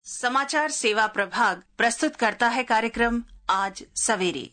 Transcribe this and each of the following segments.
समाचार सेवा प्रभाग प्रस्तुत करता है कार्यक्रम आज सवेरे।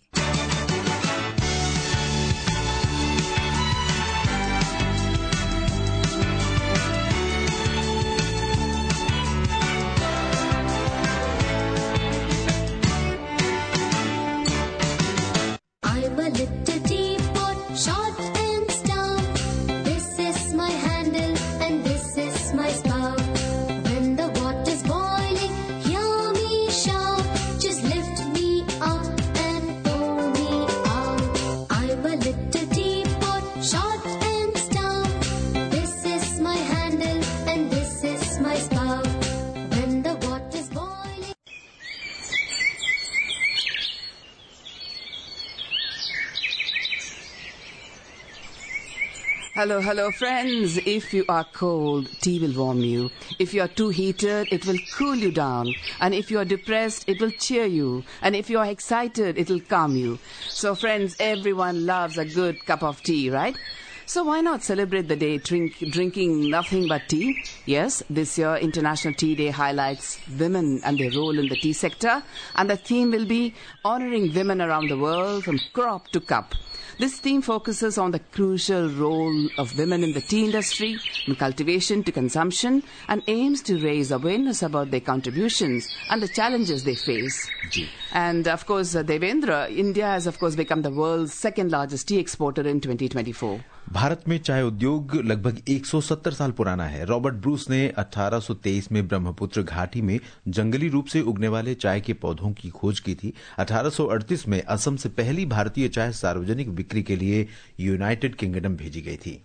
Hello friends. If you are cold, tea will warm you. If you are too heated, it will cool you down. And if you are depressed, it will cheer you. And if you are excited, it will calm you. So friends, everyone loves a good cup of tea, right? So why not celebrate the day drinking nothing but tea? Yes, this year International Tea Day highlights women and their role in the tea sector. And the theme will be honoring women around the world from crop to cup. This theme focuses on the crucial role of women in the tea industry, from cultivation to consumption, and aims to raise awareness about their contributions and the challenges they face. And of course, Devendra, India has of course become the world's second largest tea exporter in 2024. Bharat में चाय उद्योग लगभग 170 साल पुराना है। Robert Bruce ने 1823 में ब्रह्मपुत्र घाटी में जंगली रूप से उगने वाले चाय के पौधों की खोज की थी। 1838 में असम से पहली भारतीय चाय सार्वजनिक बिक्री के लिए यूनाइटेड किंगडम भेजी गई थी।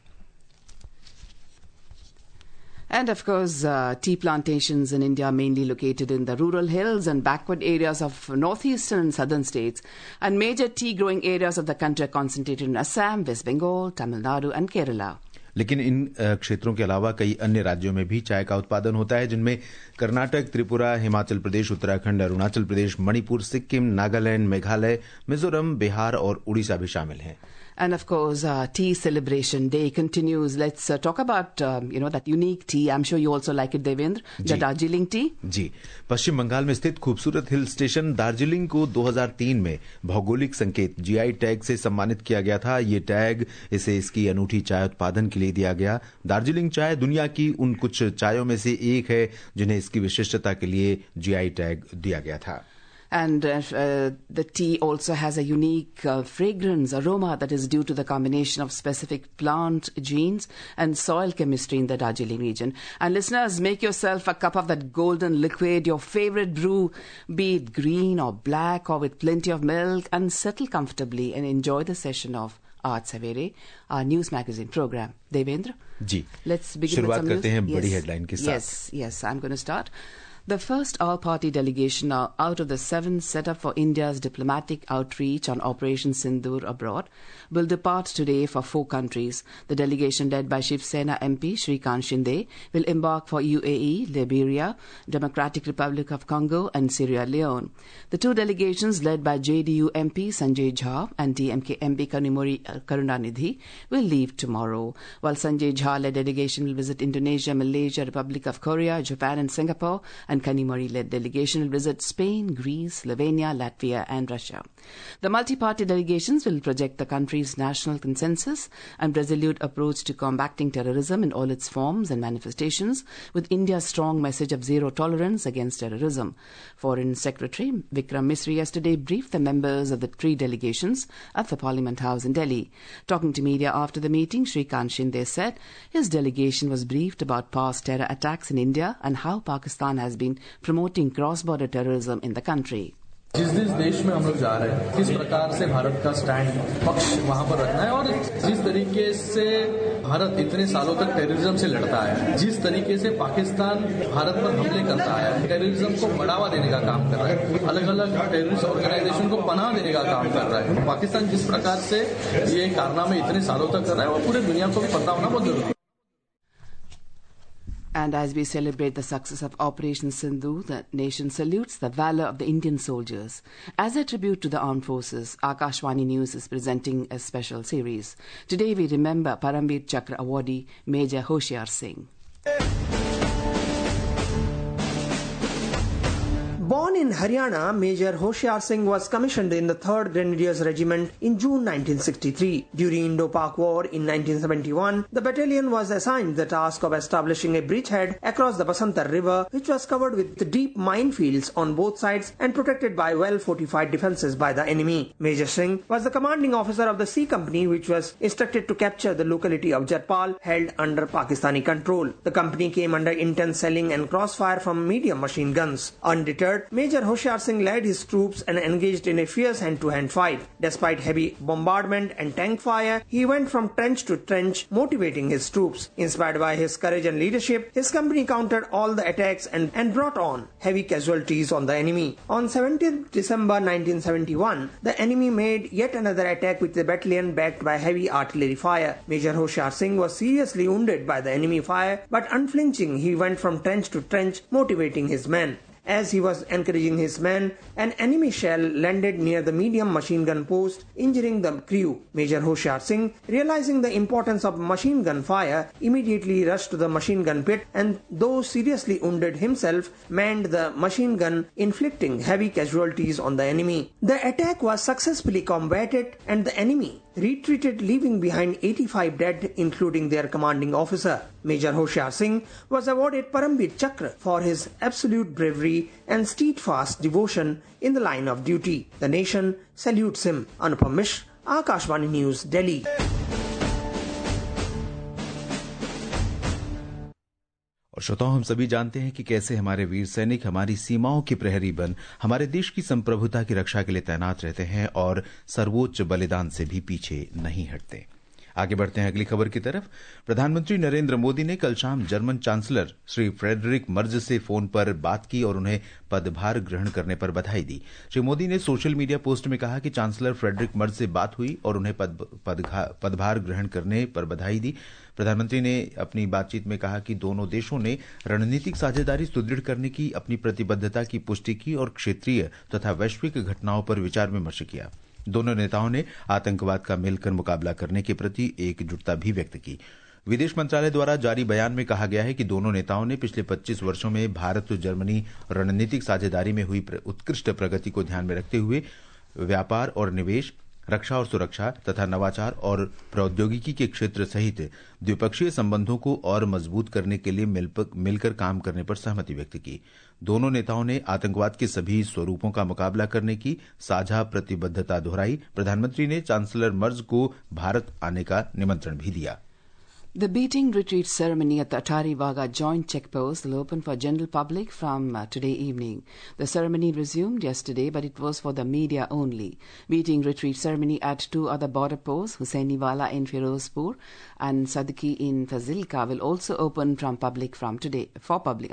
And of course, tea plantations in India are mainly located in the rural hills and backward areas of northeastern and southern states. And major tea growing areas of the country are concentrated in Assam, West Bengal, Tamil Nadu and Kerala. लेकिन इन क्षेत्रों के अलावा कई अन्य राज्यों में भी चाय का उत्पादन होता है, जिनमें कर्नाटक, त्रिपुरा, हिमाचल प्रदेश, उत्तराखंड, अरुणाचल प्रदेश, मणिपुर, सिक्किम, नागालैंड, मेघालय, मिजोरम, बिहार और उड़ीसा भी शामिल हैं। And of course, Tea Celebration Day continues. Let's talk about, that unique tea. I'm sure you also like it, Devendra, the Darjeeling tea. जी, पश्चिम बंगाल में स्थित खूबसूरत हिल स्टेशन दार्जिलिंग को 2003 में भौगोलिक संकेत जीआई टैग से सम्मानित किया गया था। ये टैग इसे इसकी अनूठी चाय उत्पादन के लिए दिया गया। दार्जिलिंग चाय दुनिया की उन कुछ चायों में से एक है जिन्हें इसकी विशिष्टता के लिए जीआई टैग दिया गया था। And the tea also has a unique fragrance, aroma that is due to the combination of specific plant genes and soil chemistry in the Darjeeling region. And listeners, make yourself a cup of that golden liquid, your favorite brew, be it green or black or with plenty of milk, and settle comfortably and enjoy the session of Aaj Savere, our news magazine program. Devendra? Ji, let's begin शुरुआत with some करते हैं news. बड़ी headline के साथ। Yes, I'm going to start. The first all-party delegation out of the 7 set up for India's diplomatic outreach on Operation Sindoor abroad will depart today for 4 countries. The delegation led by Shiv Sena MP Shrikant Shinde will embark for UAE, Liberia, Democratic Republic of Congo and Sierra Leone. The 2 delegations led by JDU MP Sanjay Jha and DMK MP Kanimori Karunanidhi will leave tomorrow, while Sanjay Jha-led delegation will visit Indonesia, Malaysia, Republic of Korea, Japan and Singapore, and Kanimori-led delegation will visit Spain, Greece, Slovenia, Latvia and Russia. The multi-party delegations will project the country's national consensus and resolute approach to combating terrorism in all its forms and manifestations, with India's strong message of zero tolerance against terrorism. Foreign Secretary Vikram Misri yesterday briefed the members of the 3 delegations at the Parliament House in Delhi. Talking to media after the meeting, Shrikant Shinde said his delegation was briefed about past terror attacks in India and how Pakistan has been promoting cross-border terrorism in the country. जिस देश में हम लोग जा रहे हैं, किस प्रकार से भारत का स्टैंड पक्ष वहां पर रखना है और जिस तरीके से भारत इतने सालों तक टेररिज्म से लड़ता है, जिस तरीके से पाकिस्तान भारत पर हमले करता है, टेररिज्म को बढ़ावा देने का काम कर रहा है, अलग अलग टेररिस्ट ऑर्गेनाइजेशन को पनाह देने का काम कर रहा है। पाकिस्तान जिस प्रकार से ये कारनामे इतने सालों तक कर रहा है वो पूरे दुनिया को भी पता होना बहुत जरूरी है। And as we celebrate the success of Operation Sindoor, the nation salutes the valor of the Indian soldiers. As a tribute to the armed forces, Akashvani News is presenting a special series. Today we remember Paramveer Chakra awardee Major Hoshiar Singh. Born in Haryana, Major Hoshiar Singh was commissioned in the 3rd Grenadiers Regiment in June 1963. During Indo-Pak War in 1971, the battalion was assigned the task of establishing a bridgehead across the Basantar River, which was covered with deep minefields on both sides and protected by well-fortified defences by the enemy. Major Singh was the commanding officer of the C Company, which was instructed to capture the locality of Jatpal, held under Pakistani control. The company came under intense shelling and crossfire from medium machine guns. Undeterred, Major Hoshiar Singh led his troops and engaged in a fierce hand-to-hand fight. Despite heavy bombardment and tank fire, he went from trench to trench, motivating his troops. Inspired by his courage and leadership, his company countered all the attacks and brought on heavy casualties on the enemy. On 17th December 1971, the enemy made yet another attack with the battalion backed by heavy artillery fire. Major Hoshiar Singh was seriously wounded by the enemy fire, but unflinching, he went from trench to trench, motivating his men. As he was encouraging his men, an enemy shell landed near the medium machine gun post, injuring the crew. Major Hoshiar Singh, realizing the importance of machine gun fire, immediately rushed to the machine gun pit and, though seriously wounded himself, manned the machine gun, inflicting heavy casualties on the enemy. The attack was successfully combated and the enemy retreated, leaving behind 85 dead, including their commanding officer. Major Hoshiar Singh was awarded Paramveer Chakra for his absolute bravery and steadfast devotion in the line of duty. The nation salutes him. Anupam Mishra, Akashvani News, Delhi. और श्रोताओं, हम सभी जानते हैं कि कैसे हमारे वीर सैनिक हमारी सीमाओं के प्रहरी बन हमारे देश की संप्रभुता की रक्षा के लिए तैनात रहते हैं और सर्वोच्च बलिदान से भी पीछे नहीं हटते। आगे बढ़ते हैं अगली खबर की तरफ। प्रधानमंत्री नरेंद्र मोदी ने कल शाम German chancellor Shri Friedrich Merz से फोन पर बात की और उन्हें पदभार ग्रहण करने पर बधाई दी। श्री मोदी ने सोशल मीडिया पोस्ट में कहा कि चांसलर फ्रेडरिक मर्ज से बात हुई और उन्हें पदभार ग्रहण करने पर बधाई दी। प्रधानमंत्री ने अपनी बातचीत में कहा कि दोनों देशों ने रणनीतिक साझेदारी सुदृढ़ करने की अपनी प्रतिबद्धता की पुष्टि की और क्षेत्रीय तथा वैश्विक घटनाओं पर विचार विमर्श किया। दोनों नेताओं ने आतंकवाद का मिलकर मुकाबला करने के प्रति एकजुटता भी व्यक्त की। विदेश मंत्रालय द्वारा जारी बयान में कहा गया है कि दोनों नेताओं ने पिछले 25 वर्षों में भारत और जर्मनी रणनीतिक साझेदारी में हुई उत्कृष्ट प्रगति को ध्यान में रखते हुए व्यापार और निवेश, रक्षा और सुरक्षा तथा नवाचार और प्रौद्योगिकी के क्षेत्र सहित द्विपक्षीय संबंधों को और मजबूत करने के लिए मिलकर काम करने पर सहमति व्यक्त की। दोनों नेताओं ने आतंकवाद के सभी स्वरूपों का मुकाबला करने की साझा प्रतिबद्धता दोहराई। प्रधानमंत्री ने चांसलर मर्ज को भारत आने का निमंत्रण भी दिया। The beating retreat ceremony at the Atari Wagah joint checkpost will open for general public from today evening. The ceremony resumed yesterday, but it was for the media only. Beating retreat ceremony at two other border posts, Hussainiwala in Firozpur and Sadki in Fazilka, will also open from public from today. For public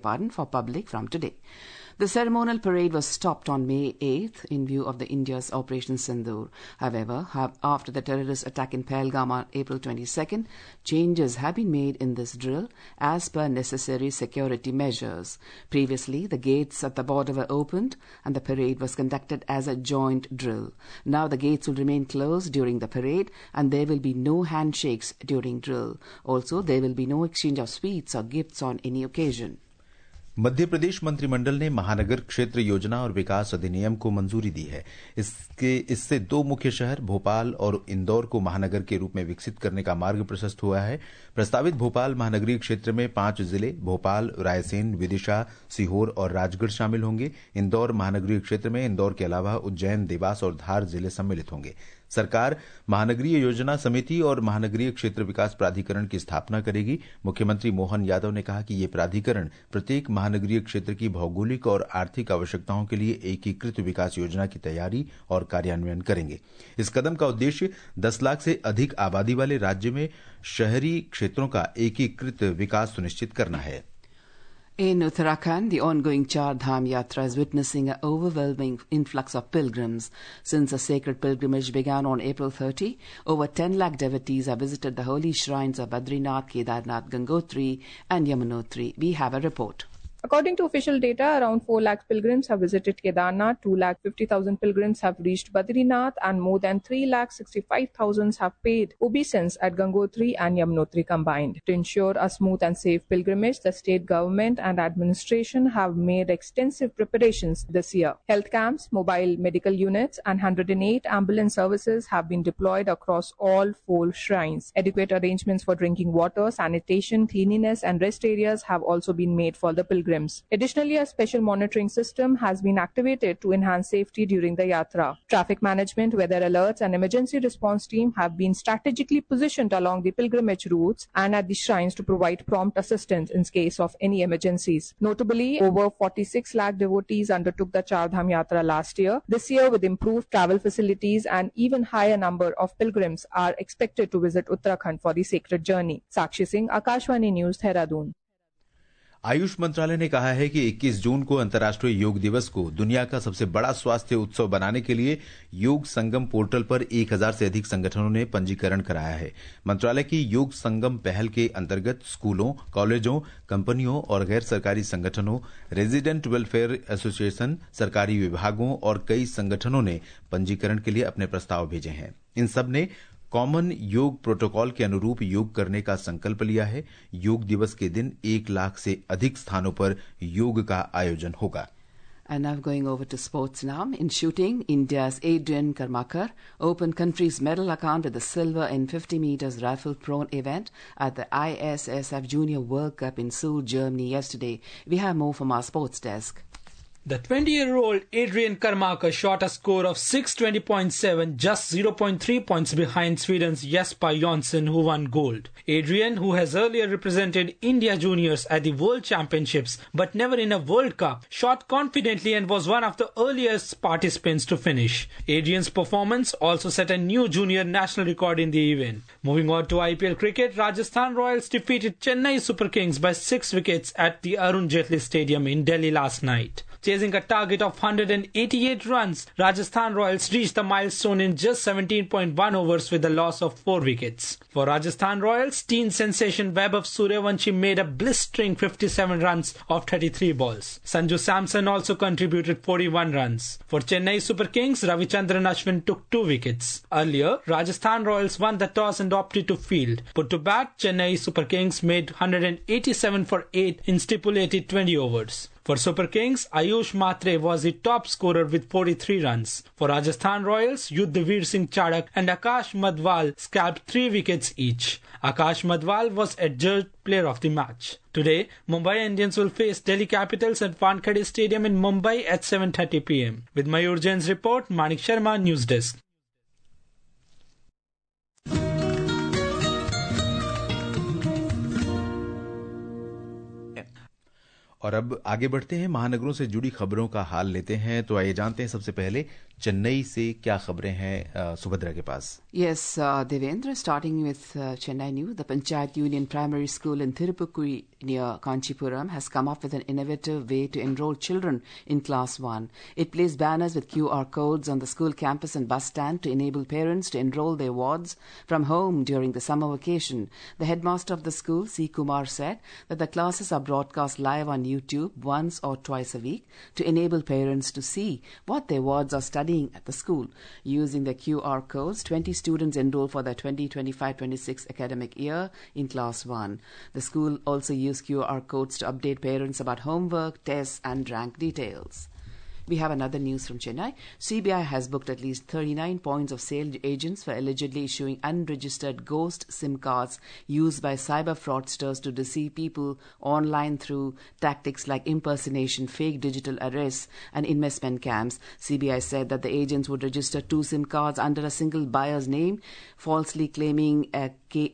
from today. The ceremonial parade was stopped on May 8th in view of the India's Operation Sindoor. However, after the terrorist attack in Pahalgam on April 22nd, changes have been made in this drill as per necessary security measures. Previously, the gates at the border were opened and the parade was conducted as a joint drill. Now the gates will remain closed during the parade and there will be no handshakes during drill. Also, there will be no exchange of sweets or gifts on any occasion. Madhya Pradesh मंत्रिमंडल ने महानगर क्षेत्र योजना और विकास अधिनियम को मंजूरी दी है। इससे दो मुख्य शहर भोपाल और इंदौर को महानगर के रूप में विकसित करने का मार्ग प्रशस्त हुआ है। प्रस्तावित भोपाल महानगरीय क्षेत्र में 5 जिले भोपाल, रायसेन, विदिशा, सीहोर और राजगढ़ शामिल होंगे। इंदौर महानगरीय क्षेत्र में इंदौर के अलावा उज्जैन, देवास और धार जिले सम्मिलित होंगे। सरकार महानगरीय योजना समिति और महानगरीय क्षेत्र विकास प्राधिकरण की स्थापना करेगी। मुख्यमंत्री मोहन यादव ने कहा कि ये प्राधिकरण प्रत्येक महानगरीय क्षेत्र की भौगोलिक और आर्थिक आवश्यकताओं के लिए एकीकृत विकास योजना की तैयारी और कार्यान्वयन करेंगे। इस कदम का उद्देश्य 10 लाख से अधिक आबादी वाले राज्य में शहरी क्षेत्रों का एकीकृत विकास सुनिश्चित करना है। In Uttarakhand, the ongoing Char Dham Yatra is witnessing an overwhelming influx of pilgrims. Since the sacred pilgrimage began on April 30, over 10 lakh devotees have visited the holy shrines of Badrinath, Kedarnath, Gangotri and Yamunotri. We have a report. According to official data, around 4 lakh pilgrims have visited Kedarnath, 2,50,000 pilgrims have reached Badrinath, and more than 3,65,000 have paid obeisance at Gangotri and Yamunotri combined. To ensure a smooth and safe pilgrimage, the state government and administration have made extensive preparations this year. Health camps, mobile medical units, and 108 ambulance services have been deployed across all 4 shrines. Adequate arrangements for drinking water, sanitation, cleanliness, and rest areas have also been made for the pilgrims. Additionally, a special monitoring system has been activated to enhance safety during the yatra. Traffic management, weather alerts, and emergency response team have been strategically positioned along the pilgrimage routes and at the shrines to provide prompt assistance in case of any emergencies. Notably, over 46 lakh devotees undertook the Char Dham Yatra last year. This year, with improved travel facilities, and even higher number of pilgrims are expected to visit Uttarakhand for the sacred journey. Sakshi Singh, Akashvani News, Dehradun. Ayush मंत्रालय ने कहा है कि 21 जून को अंतर्राष्ट्रीय योग दिवस को दुनिया का सबसे बड़ा स्वास्थ्य उत्सव बनाने के लिए योग संगम पोर्टल पर 1000 से अधिक संगठनों ने पंजीकरण कराया है। मंत्रालय की योग संगम पहल के अंतर्गत स्कूलों, कॉलेजों, कंपनियों और गैर सरकारी संगठनों, रेजिडेंट वेलफेयर एसोसिएशन, सरकारी विभागों और कई संगठनों ने पंजीकरण के लिए अपने प्रस्ताव भेजे हैं। इन सब ने कॉमन योग प्रोटोकॉल के अनुरूप योग करने का संकल्प लिया है। योग दिवस के दिन 1 लाख से अधिक स्थानों पर योग का आयोजन होगा। And now going over to sports now. In shooting, India's Adrian Karmakar opened country's medal account with the silver in 50 meters rifle prone event at the ISSF Junior World Cup in Seoul, Germany yesterday. We have more from our sports desk. The 20-year-old Adrian Karmakar shot a score of 620.7, just 0.3 points behind Sweden's Jesper Jonsson, who won gold. Adrian, who has earlier represented India juniors at the World Championships but never in a World Cup, shot confidently and was one of the earliest participants to finish. Adrian's performance also set a new junior national record in the event. Moving on to IPL cricket, Rajasthan Royals defeated Chennai Super Kings by 6 wickets at the Arun Jaitley Stadium in Delhi last night. Chasing a target of 188 runs, Rajasthan Royals reached the milestone in just 17.1 overs with a loss of 4 wickets. For Rajasthan Royals, teen sensation Vaibhav Suryavanshi made a blistering 57 runs off 33 balls. Sanju Samson also contributed 41 runs. For Chennai Super Kings, Ravichandran Ashwin took 2 wickets. Earlier, Rajasthan Royals won the toss and opted to field. Put to bat, Chennai Super Kings made 187 for 8 in stipulated 20 overs. For Super Kings, Ayush Matre was the top scorer with 43 runs. For Rajasthan Royals, Yudhvir Singh Chadak and Akash Madhwal scalped 3 wickets each. Akash Madhwal was adjudged player of the match. Today, Mumbai Indians will face Delhi Capitals at Wankhede Stadium in Mumbai at 7:30 p.m. With Mayur Jain's report, Manik Sharma, News Desk. और अब आगे बढ़ते हैं, महानगरों से जुड़ी खबरों का हाल लेते हैं। तो आइए जानते हैं सबसे पहले चेन्नई से क्या खबरें हैं सुभद्रा के पास। Yes, Devendra, starting with Chennai News, the Panchayat Union Primary School in Tirupukuri near Kanchipuram has come up with an innovative way to enroll children in Class 1. It placed banners with QR codes on the school campus and bus stand to enable parents to enroll their wards from home during the summer vacation. The headmaster of the school, C. Kumar, said that the classes are broadcast live on YouTube once or twice a week to enable parents to see what their wards are studying at the school. Using the QR codes, 20 students enroll for the 2025-26 academic year in Class 1. The school also used QR codes to update parents about homework, tests and rank details. We have another news from Chennai. CBI has booked at least 39 points of sale agents for allegedly issuing unregistered ghost SIM cards used by cyber fraudsters to deceive people online through tactics like impersonation, fake digital arrests and investment scams. CBI said that the agents would register 2 SIM cards under a single buyer's name, falsely claiming an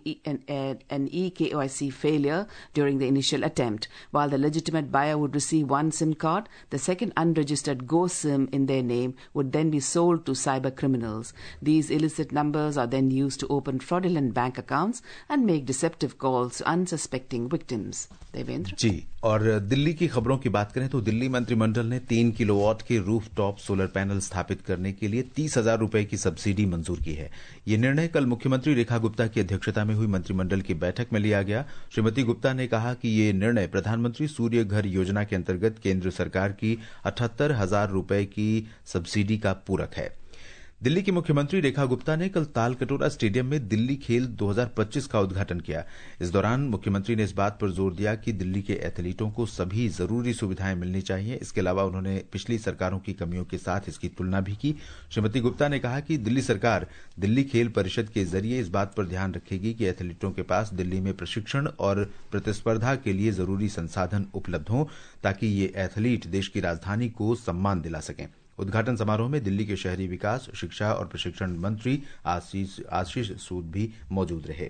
eKYC failure during the initial attempt. While the legitimate buyer would receive 1 SIM card, the second unregistered ghost SIM in their name would then be sold to cyber criminals. These illicit numbers are then used to open fraudulent bank accounts and make deceptive calls to unsuspecting victims. Devendra? जी, और दिल्ली की खबरों की बात करें तो दिल्ली मंत्रिमंडल ने 3 kilowatt के रूफटॉप सोलर पैनल स्थापित करने के लिए 30,000 रुपए की सब्सिडी मंजूर की है। ये निर्णय कल मुख्यमंत्री रेखा गुप्ता की अध्यक्षता में हुई मंत्रिमंडल की बैठक में लिया गया। श्रीमती गुप्ता ने कहा कि ये निर्णय प्रधानमंत्री सूर्य घर योजना के अंतर्गत केंद्र सरकार की 78,000 रुपए की सब्सिडी का पूरक है। दिल्ली की मुख्यमंत्री रेखा गुप्ता ने कल तालकटोरा स्टेडियम में दिल्ली खेल 2025 का उद्घाटन किया। इस दौरान मुख्यमंत्री ने इस बात पर जोर दिया कि दिल्ली के एथलीटों को सभी जरूरी सुविधाएं मिलनी चाहिए। इसके अलावा उन्होंने पिछली सरकारों की कमियों के साथ इसकी तुलना भी की। श्रीमती गुप्ता ने कहा कि दिल्ली सरकार दिल्ली खेल परिषद के जरिए इस बात पर ध्यान रखेगी कि एथलीटों के पास दिल्ली में प्रशिक्षण और प्रतिस्पर्धा के लिए जरूरी संसाधन उपलब्ध हों, ताकि ये एथलीट देश की राजधानी को सम्मान दिला सकें। उद्घाटन समारोह में दिल्ली के शहरी विकास, शिक्षा और प्रशिक्षण मंत्री आशीष सूद भी मौजूद रहे।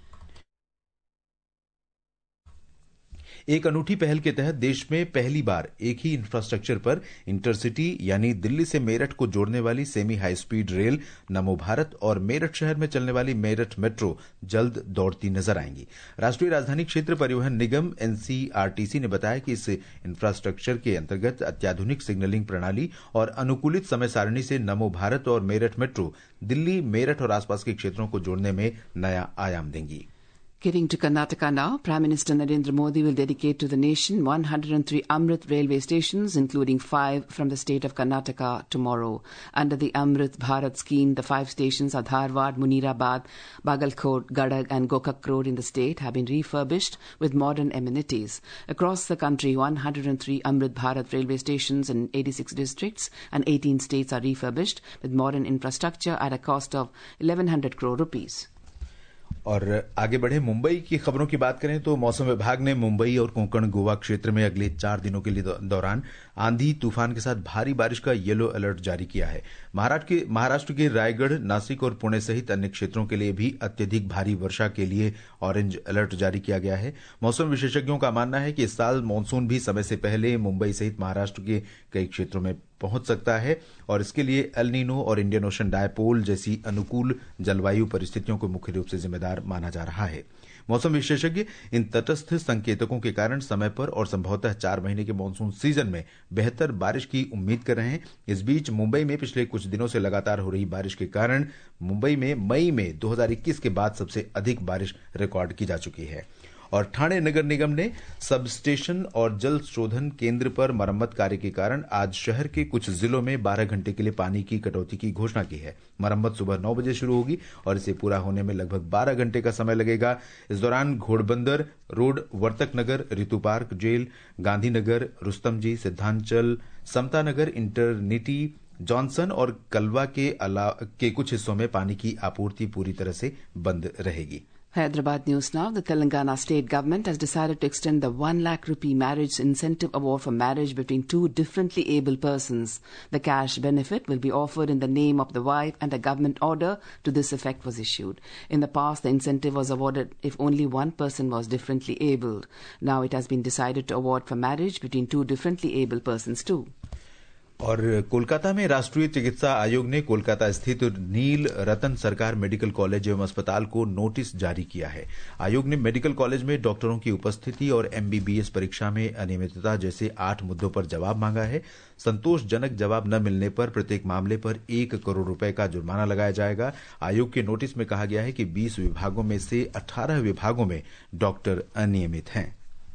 एक अनूठी पहल के तहत देश में पहली बार एक ही इंफ्रास्ट्रक्चर पर इंटरसिटी यानी दिल्ली से मेरठ को जोड़ने वाली सेमी हाई स्पीड रेल नमो भारत और मेरठ शहर में चलने वाली मेरठ मेट्रो जल्द दौड़ती नजर आएंगी। राष्ट्रीय राजधानी क्षेत्र परिवहन निगम एनसीआरटीसी ने बताया कि इस इंफ्रास्ट्रक्चर के अंतर्गत अत्याधुनिक सिग्नलिंग प्रणाली और अनुकूलित समय सारणी से नमो भारत और मेरठ मेट्रो दिल्ली, मेरठ और आसपास के क्षेत्रों को जोड़ने में नया आयाम देंगी। Getting to Karnataka now, Prime Minister Narendra Modi will dedicate to the nation 103 Amrit railway stations, including 5 from the state of Karnataka, tomorrow. Under the Amrit Bharat scheme, the 5 stations are Dharwad, Munirabad, Bagalkot, Gadag and Gokak Road in the state have been refurbished with modern amenities. Across the country, 103 Amrit Bharat railway stations in 86 districts and 18 states are refurbished with modern infrastructure at a cost of 1,100 crore rupees. और आगे बढ़े मुंबई की खबरों की बात करें तो मौसम विभाग ने मुंबई और कोंकण गोवा क्षेत्र में अगले 4 दिनों के लिए दौरान आंधी तूफान के साथ भारी बारिश का येलो अलर्ट जारी किया है। महाराष्ट्र के रायगढ़, नासिक और पुणे सहित अन्य क्षेत्रों के लिए भी अत्यधिक भारी वर्षा के लिए ऑरेंज अलर्ट जारी किया गया है। मौसम विशेषज्ञों का मानना है कि इस साल मानसून भी समय से पहले मुंबई सहित महाराष्ट्र के कई क्षेत्रों में पहुंच सकता है और इसके लिए एल नीनो और इंडियन ओशन डायपोल जैसी अनुकूल जलवायु परिस्थितियों को मुख्य रूप से जिम्मेदार माना जा रहा है। मौसम विशेषज्ञ इन तटस्थ संकेतकों के कारण समय पर और संभवतः 4 महीने के मानसून सीजन में बेहतर बारिश की उम्मीद कर रहे हैं। इस बीच मुंबई में पिछले कुछ दिनों से लगातार हो रही बारिश के कारण मुंबई में मई में 2021 के बाद सबसे अधिक बारिश रिकॉर्ड की जा चुकी है। और ठाणे नगर निगम ने सब स्टेशन और जल शोधन केंद्र पर मरम्मत कार्य के कारण आज शहर के कुछ जिलों में 12 घंटे के लिए पानी की कटौती की घोषणा की है। मरम्मत सुबह 9 बजे शुरू होगी और इसे पूरा होने में लगभग 12 घंटे का समय लगेगा। इस दौरान Ghodbunder road, Vartak Nagar, Ritu park jail, Gandhinagar, Rustomjee, Siddhanchal, Samta Nagar, Eternity, Johnson और कलवा के कुछ हिस्सों में पानी की आपूर्ति पूरी तरह से बंद रहेगी। Hyderabad news now. The Telangana state government has decided to extend the 1 lakh rupee marriage incentive award for marriage between 2 differently able persons. The cash benefit will be offered in the name of the wife and a government order to this effect was issued. In the past, the incentive was awarded if only one person was differently abled. Now it has been decided to award for marriage between 2 differently able persons too. और कोलकाता में राष्ट्रीय चिकित्सा आयोग ने कोलकाता स्थित नील रतन सरकार medical college एवं अस्पताल को नोटिस जारी किया है। आयोग ने मेडिकल कॉलेज में डॉक्टरों की उपस्थिति और एमबीबीएस परीक्षा में अनियमितता जैसे 8 मुद्दों पर जवाब मांगा है। संतोषजनक जवाब न मिलने पर प्रत्येक मामले पर 1 करोड़ रुपए का जुर्माना लगाया जाएगा। आयोग के नोटिस में कहा गया है कि 20 विभागों में से 18 विभागों में डॉक्टर अनियमित हैं।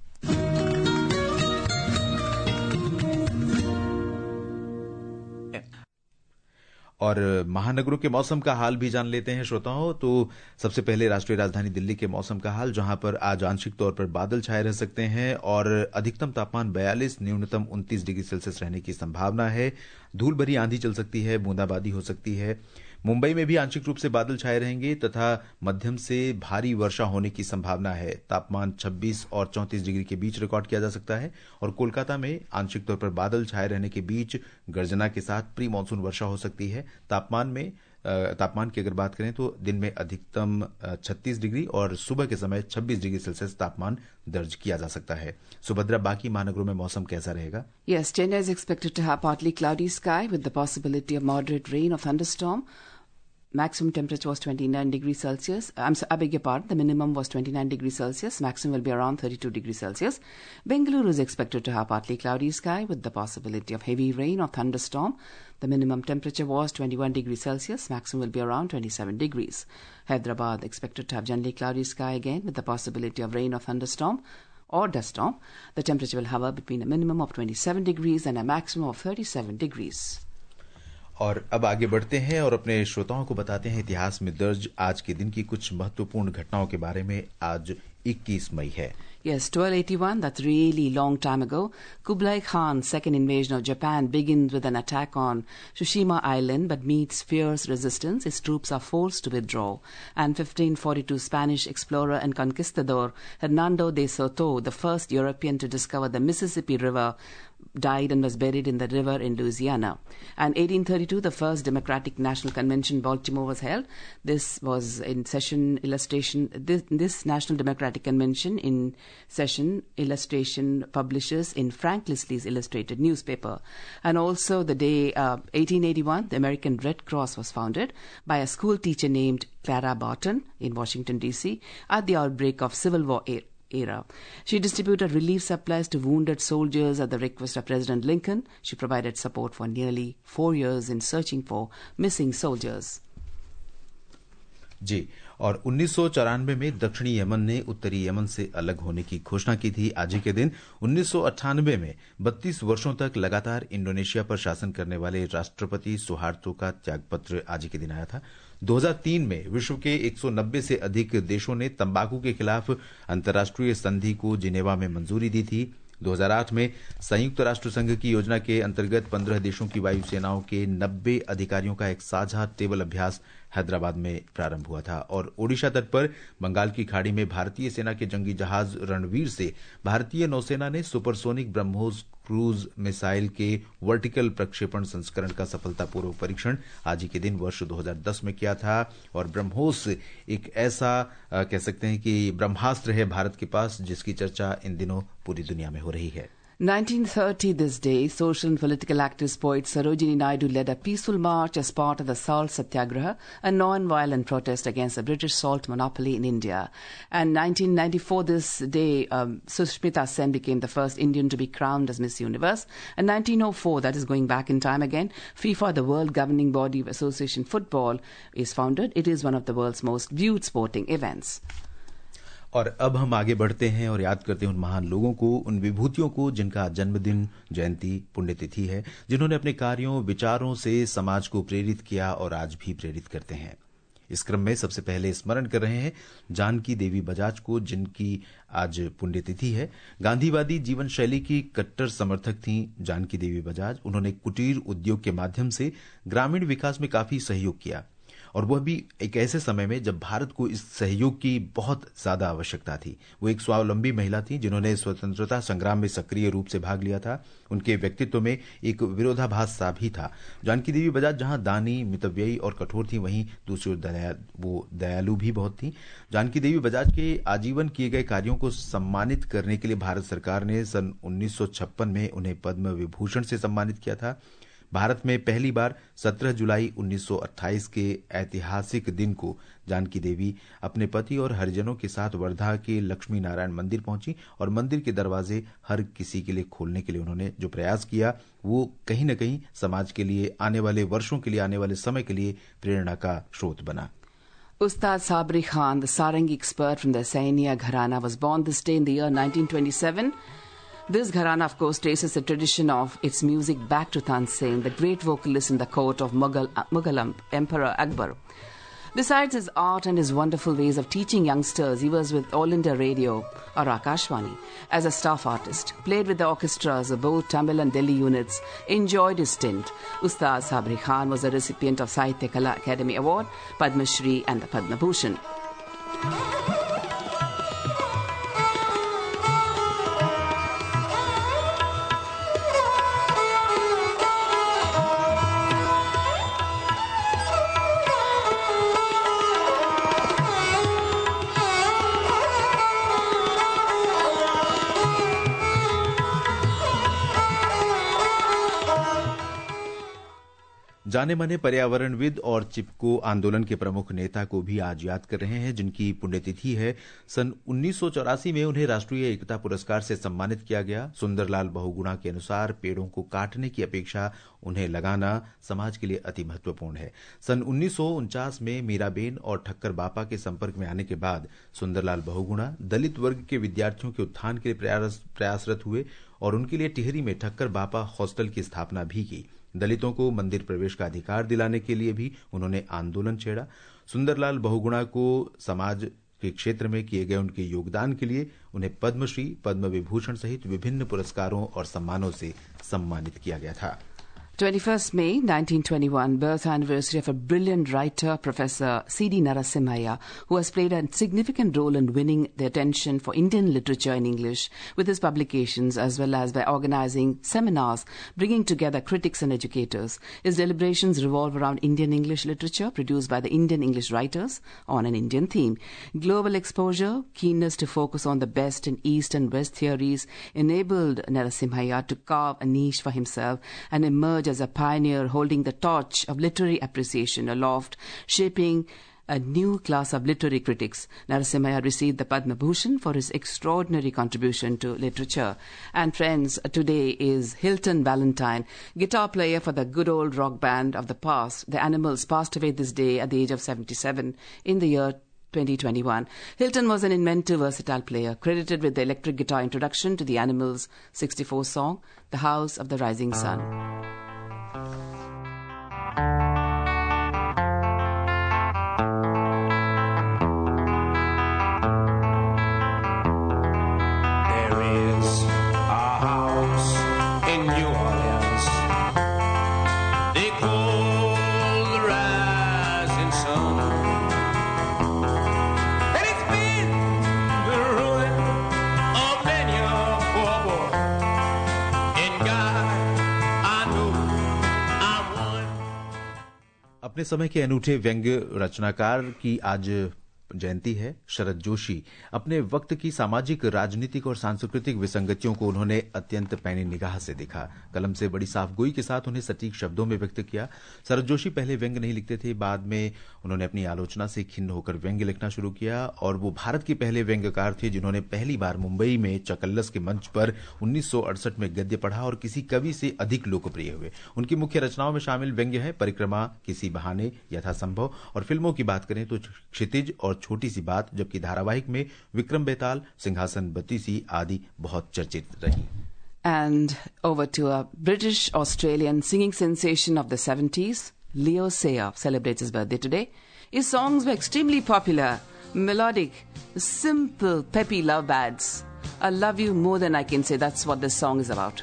और महानगरों के मौसम का हाल भी जान लेते हैं श्रोताओं। तो सबसे पहले राष्ट्रीय राजधानी दिल्ली के मौसम का हाल, जहां पर आज आंशिक तौर पर बादल छाए रह सकते हैं और अधिकतम तापमान 42, न्यूनतम 29 डिग्री सेल्सियस रहने की संभावना है। धूल भरी आंधी चल सकती है, बूंदाबांदी हो सकती है। मुंबई में भी आंशिक रूप से बादल छाए रहेंगे तथा मध्यम से भारी वर्षा होने की संभावना है। तापमान 26 और 34 डिग्री के बीच रिकॉर्ड किया जा सकता है। और कोलकाता में आंशिक तौर पर बादल छाए रहने के बीच गर्जना के साथ प्री मानसून वर्षा हो सकती है। तापमान की अगर बात करें तो दिन में अधिकतम 36 डिग्री और सुबह के समय 26 डिग्री सेल्सियस तापमान दर्ज किया जा सकता है। सुभद्रा, बाकी महानगरों में मौसम कैसा रहेगा? Yes, Chennai is expected to have partly cloudy sky with the possibility of moderate rain or thunderstorm. maximum temperature was 29 degrees Celsius. I beg your pardon, the minimum was 29 degrees Celsius. Maximum will be around 32 degrees Celsius. Bengaluru is expected to have partly cloudy sky with the possibility of heavy rain or thunderstorm. The minimum temperature was 21 degrees Celsius. Maximum will be around 27 degrees. Hyderabad expected to have generally cloudy sky again with the possibility of rain or thunderstorm or dust storm. The temperature will hover between a minimum of 27 degrees and a maximum of 37 degrees. और अब आगे बढ़ते हैं और अपने श्रोताओं को बताते हैं इतिहास में दर्ज आज के दिन की कुछ महत्वपूर्ण घटनाओं के बारे में। आज 21 मई है। Yes, 1281, that's really long time ago. Kublai Khan's second invasion of Japan begins with an attack on Tsushima Island but meets fierce resistance. His troops are forced to withdraw. And 1542 Spanish explorer and conquistador Hernando de Soto, the first European to discover the Mississippi River, died and was buried in the river in Louisiana. And 1832, the first Democratic National Convention, Baltimore, was held. This was in session illustration. This National Democratic Convention in session illustration publishes in Frank Leslie's illustrated newspaper. And also the day 1881, the American Red Cross was founded by a school teacher named Clara Barton in Washington, D.C. at the outbreak of Civil War era. She distributed relief supplies to wounded soldiers at the request of President Lincoln. She provided support for nearly 4 years in searching for missing soldiers. जी, और 1994 में दक्षिणी Yemen ने उत्तरी Yemen से अलग होने की घोषणा की थी। आज ही के दिन 1998 में 32 वर्षों तक लगातार इंडोनेशिया पर शासन करने वाले राष्ट्रपति सुहार्तो का त्यागपत्र आज ही के दिन आया था। 2003 में विश्व के 190 से अधिक देशों ने तंबाकू के खिलाफ अंतर्राष्ट्रीय संधि को जिनेवा में मंजूरी दी थी। 2008 में संयुक्त राष्ट्र संघ की योजना के अंतर्गत 15 देशों की वायुसेनाओं के 90 अधिकारियों का एक साझा टेबल अभ्यास हैदराबाद में प्रारंभ हुआ था। और ओडिशा तट पर बंगाल की खाड़ी में भारतीय सेना के जंगी जहाज रणवीर से भारतीय नौसेना ने सुपरसोनिक ब्रह्मोस क्रूज मिसाइल के वर्टिकल प्रक्षेपण संस्करण का सफलतापूर्वक परीक्षण आज ही के दिन वर्ष 2010 में किया था। और ब्रह्मोस एक ऐसा कह सकते हैं कि ब्रह्मास्त्र है भारत के पास जिसकी चर्चा इन दिनों पूरी दुनिया में हो रही है। 1930 this day, social and political activist poet Sarojini Naidu led a peaceful march as part of the Salt Satyagraha, a non-violent protest against the British salt monopoly in India. And 1994 this day, Sushmita Sen became the first Indian to be crowned as Miss Universe. And 1904, that is going back in time again, FIFA, the world governing body of association football, is founded. It is one of the world's most viewed sporting events. और अब हम आगे बढ़ते हैं और याद करते हैं उन महान लोगों को, उन विभूतियों को जिनका जन्मदिन, जयंती, पुण्यतिथि है, जिन्होंने अपने कार्यों, विचारों से समाज को प्रेरित किया और आज भी प्रेरित करते हैं। इस क्रम में सबसे पहले स्मरण कर रहे हैं जानकी देवी बजाज को, जिनकी आज पुण्यतिथि है। गांधीवादी जीवन शैली की कट्टर समर्थक थीं जानकी देवी बजाज। उन्होंने कुटीर उद्योग के माध्यम से ग्रामीण विकास में काफी सहयोग किया और वह भी एक ऐसे समय में जब भारत को इस सहयोग की बहुत ज्यादा आवश्यकता थी। वो एक स्वावलंबी महिला थी जिन्होंने स्वतंत्रता संग्राम में सक्रिय रूप से भाग लिया था। उनके व्यक्तित्व में एक विरोधाभास सा भी था। जानकी देवी बजाज जहां दानी, मितव्ययी और कठोर थी, वहीं दूसरी ओर वो दयालु भी बहुत थी। जानकी देवी बजाज के आजीवन किए गए कार्यों को सम्मानित करने के लिए भारत सरकार ने सन 1956 में उन्हें पद्म विभूषण से सम्मानित किया था। भारत में पहली बार 17 जुलाई 1928 के ऐतिहासिक दिन को जानकी देवी अपने पति और हरिजनों के साथ वर्धा के लक्ष्मी नारायण मंदिर पहुंची और मंदिर के दरवाजे हर किसी के लिए खोलने के लिए उन्होंने जो प्रयास किया वो कहीं न कहीं समाज के लिए आने वाले वर्षों के लिए, आने वाले समय के लिए प्रेरणा का स्रोत बना। Ustad Sabri Khan, the Sarangi expert from the Sainia Gharana, was born this day in the year 1927. This gharana, of course, traces the tradition of its music back to Tansen, the great vocalist in the court of Mughal Emperor Akbar. Besides his art and his wonderful ways of teaching youngsters, he was with All India Radio, or Akashvani, as a staff artist, played with the orchestras of both Tamil and Delhi units, enjoyed his stint. Ustad Sabri Khan was a recipient of Sahitya Kala Academy Award, Padma Shri and the Padma Bhushan. जाने माने पर्यावरणविद और चिपको आंदोलन के प्रमुख नेता को भी आज याद कर रहे हैं, जिनकी पुण्यतिथि है। सन 1984 में उन्हें राष्ट्रीय एकता पुरस्कार से सम्मानित किया गया। सुंदरलाल बहुगुणा के अनुसार पेड़ों को काटने की अपेक्षा उन्हें लगाना समाज के लिए अति महत्वपूर्ण है। सन 1949 में मीराबेन और ठक्कर बापा के संपर्क में आने के बाद सुंदरलाल बहुगुणा दलित वर्ग के विद्यार्थियों के उत्थान के लिए प्रयासरत हुए और उनके लिए टिहरी में ठक्कर बापा हॉस्टल की स्थापना भी की। दलितों को मंदिर प्रवेश का अधिकार दिलाने के लिए भी उन्होंने आंदोलन छेड़ा। सुंदरलाल बहुगुणा को समाज के क्षेत्र में किए गए उनके योगदान के लिए उन्हें पद्मश्री, पद्म विभूषण सहित विभिन्न पुरस्कारों और सम्मानों से सम्मानित किया गया था। 21st May 1921, birth anniversary of a brilliant writer, Professor C.D. Narasimhaiah, who has played a significant role in winning the attention for Indian literature in English with his publications as well as by organizing seminars, bringing together critics and educators. His deliberations revolve around Indian English literature produced by the Indian English writers on an Indian theme. Global exposure, keenness to focus on the best in East and West theories enabled Narasimhaiah to carve a niche for himself and emerge as a pioneer holding the torch of literary appreciation aloft, shaping a new class of literary critics. Narasimhaiah received the Padma Bhushan for his extraordinary contribution to literature. And friends, today is Hilton Valentine, guitar player for the good old rock band of the past. The Animals passed away this day at the age of 77 in the year 2021. Hilton was an inventive, versatile player, credited with the electric guitar introduction to the Animals' 64 song, The House of the Rising Sun. अपने समय के अनूठे व्यंग्य रचनाकार की आज जयंती है। शरद जोशी अपने वक्त की सामाजिक, राजनीतिक और सांस्कृतिक विसंगतियों को उन्होंने अत्यंत पैनी निगाह से देखा। कलम से बड़ी साफगोई के साथ उन्हें सटीक शब्दों में व्यक्त किया। शरद जोशी पहले व्यंग्य नहीं लिखते थे, बाद में उन्होंने अपनी आलोचना से खिन्न होकर व्यंग्य लिखना शुरू किया और वो भारत के पहले व्यंग्यकार थे जिन्होंने पहली बार मुंबई में चकल्लस के मंच पर 1968 में गद्य पढ़ा और किसी कवि से अधिक लोकप्रिय हुए। उनकी मुख्य रचनाओं में शामिल व्यंग्य है परिक्रमा, किसी बहाने, यथासंभव। और फिल्मों की बात करें तो क्षितिज और छोटी सी बात, जबकि धारावाहिक में विक्रम बेताल, सिंहासन बत्तीसी आदि बहुत चर्चित रही। And over to a British-Australian singing sensation of the 70s, Leo Sayer celebrates his birthday today. His songs were extremely popular, melodic, simple, peppy love ballads. I love you more than I can say, that's what this song is about.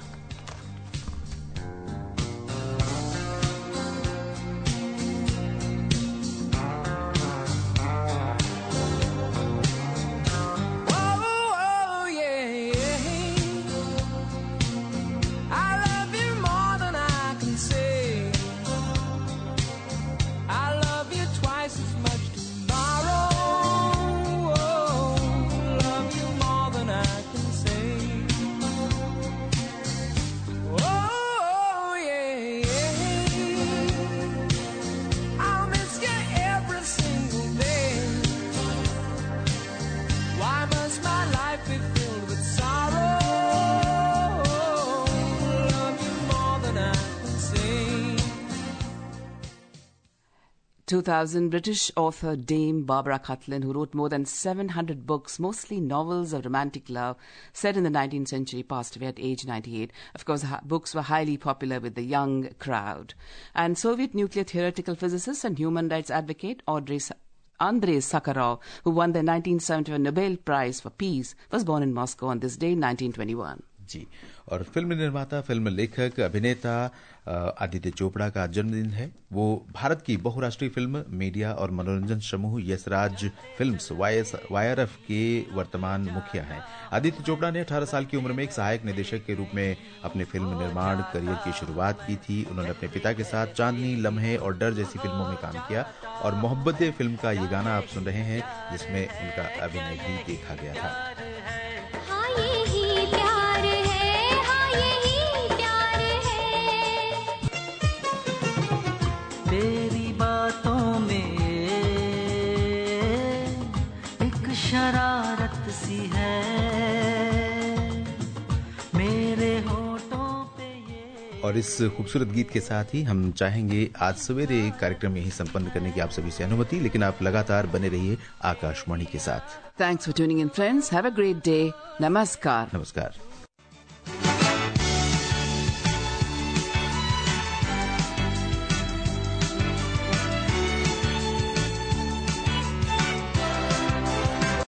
Why must my life be filled with sorrow? Love you more than I can say. 2000 British author Dame Barbara Cartland, who wrote more than 700 books, mostly novels of romantic love set in the 19th century, passed away at age 98. Of course, books were highly popular with the young crowd. And Soviet nuclear theoretical physicist and human rights advocate Andrei Sakharov, who won the 1971 Nobel Prize for Peace, was born in Moscow on this day in 1921. जी, और film निर्माता, film लेखक, अभिनेता आदित्य चोपड़ा का जन्मदिन है। वो भारत की बहुराष्ट्रीय फिल्म, मीडिया और मनोरंजन समूह यशराज फिल्म्स YRF के वर्तमान मुखिया हैं। आदित्य चोपड़ा ने 18 साल की उम्र में एक सहायक निदेशक के रूप में अपने फिल्म निर्माण करियर की शुरुआत की थी। उन्होंने अपने पिता के साथ चांदनी, लम्हे और डर जैसी फिल्मों में काम किया और मोहब्बत फिल्म का ये गाना आप सुन रहे हैं जिसमें उनका अभिनय भी देखा गया था। और इस खूबसूरत गीत के साथ ही हम चाहेंगे आज सवेरे कार्यक्रम यही संपन्न करने की आप सभी से अनुमति, लेकिन आप लगातार बने रहिए आकाशवाणी के साथ। Thanks for tuning in, friends. Have a great day. Namaskar. नमस्कार।